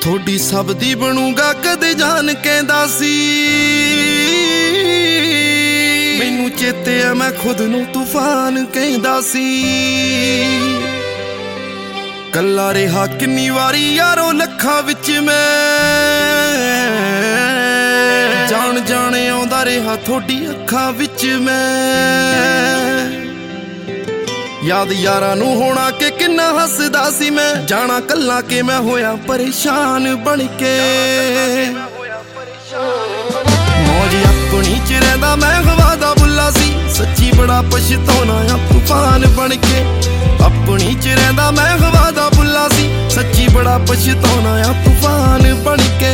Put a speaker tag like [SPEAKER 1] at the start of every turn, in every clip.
[SPEAKER 1] थोड़ी सब दी बनूंगा कदे जान कहंदा सी। मैनू चेते है मैं खुद नू तूफान कहंदा सी। कल्ला रहा किन्नी वारी यारो लखां विच मैं जान जाने आउंदा रहा थोड़ी अखां विच मैं। याद यारां नू होना के किन्ना हसदा सी मैं जाना कल्ला के मैं होया परेशान बन के। मौज अपनी च रहिंदा मैं हवा दा बुल्ला सी सच्ची बड़ा पछताउणा आ तूफान बन के। अपनी च रहिंदा मैं हवा दा बुल्ला सी सच्ची बड़ा पछताउणा आ तूफान बन के।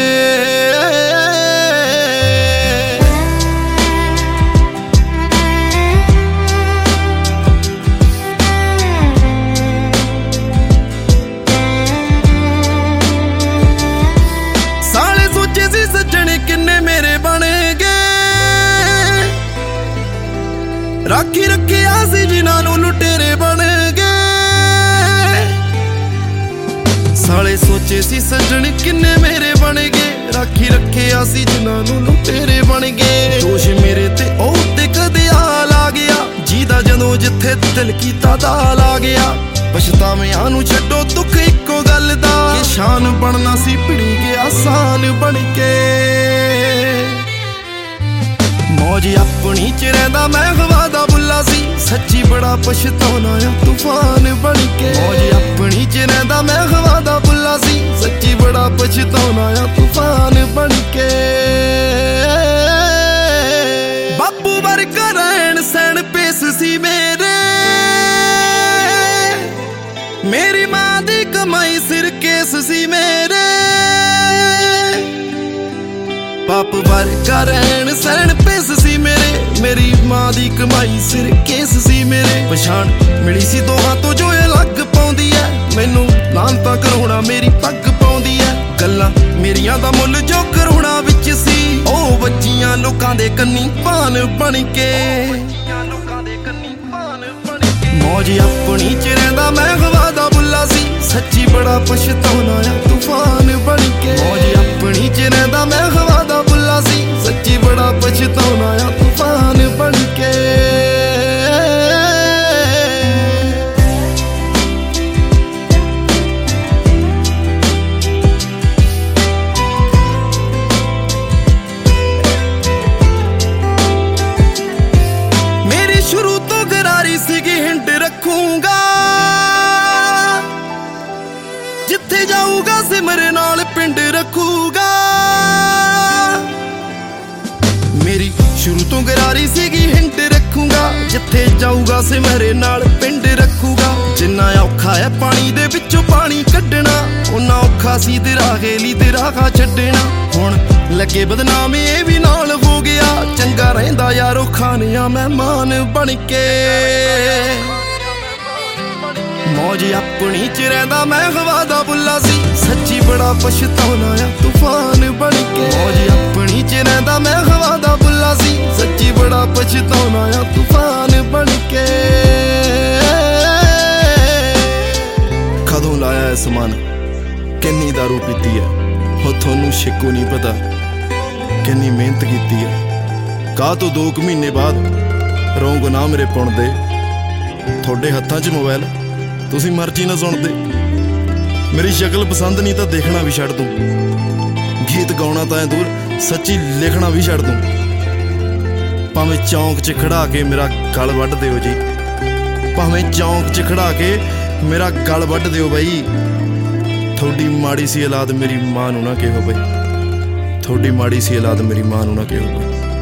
[SPEAKER 1] राखी रखे आसी जिन्हां नूं लुटेरे बन गए। साले सोचे सी सजन किन्ने मेरे बन गए। राखी रखे आसी जिन्हां नूं लुटेरे बन गए। दोष मेरे ते ओह ते कदे आल आ गया जीदा जदों जिथे दिल कीता दाल आ गया। पछतावियां नूं छड्डो दुख इक्को गल दा कि शान बनना सी भिड़ी गया आसान बन के। मौज अपनी च रहिंदा मैं हवा दा बुल्ला सी सच्ची बड़ा पछताउणा आ तूफान बन के। मौज अपनी च रहिंदा मैं हवा दा बुल्ला सी सच्ची बड़ा पछताउणा आ तूफान बन के। बापू वर्गा रहन सहन पेस सी मेरे। मेरी मां दी कमाई सिर केस सी मेरे। बाप वर्गा रहन सहन पेस सी मेरे। मेरी मां दी कमाई सिर केस सी मेरे। पछाण मिली सी दोहां तो जो अलग पाउंदी है मैनू लानता करोना मेरी पग पाउंदी है। गल्लां मेरियां दा मुੱਲ जो करोना विच सी ओ बच्चियां लोकां दे कन्नी पान बन के। मौज अपनी च रहिंदा मैं हवा दा बुल्ला सी सच्ची बड़ा पछताउणा आ तूफान बन के। मौज अपनी च रहिंदा मैं हवा दा बुल्ला सी सच्ची बड़ा पछताउणा आ तूफान बन के। मेरी शुरू तो गरारी सीगी हिंट रखूंगा जिथे जाऊगा सिमरे नाल पिंड रखूगा। मेरी शुरू तो गरारी सीगी हिंट रखूंगा जिथे जाऊगा सिमरे नाल पिंड रखूगा। जिन्ना औखा है पानी दे विचों पानी कड्डना उन्ना औखा सी दिरागेली दिरागा छड्डना। हुण लगे बदनाम ये भी नाल हो गया चंगा रहिंदा यारो खानिया मेहमान बन के। मौज अपनी च रहिंदा मैं हवा दा बुल्ला सी सच्ची बड़ा पछताउणा आ तूफान बन के। मौज अपनी च रहिंदा मैं हवा दा बुल्ला सी सच्ची बड़ा पछताउणा आ तूफान बन के। कदों लाया है समान किन्नी दारू पीती है हो थोनू शिकू नहीं पता किन्नी मेहनत कीती है। काह तो 2 महीने बाद रौंग ना मेरे पुण दे थोड़े हत्थां च मोबाइल तुसी मर्जी ना सुनते। मेरी शक्ल पसंद नहीं तो देखना भी छड्ड दूं। गीत गाउणा तां दूर सच्ची लिखना भी छड्ड दूं। भावें चौंक च खड़ा के मेरा गल वड्ड दिओ जी। भावें चौंक च खड़ा के मेरा गल वड्ड दिओ बई। थोड़ी माड़ी सी औलाद मेरी मां नूं ना कहो बई। थोड़ी माड़ी सी औलाद मेरी मां नूं ना कहो बई।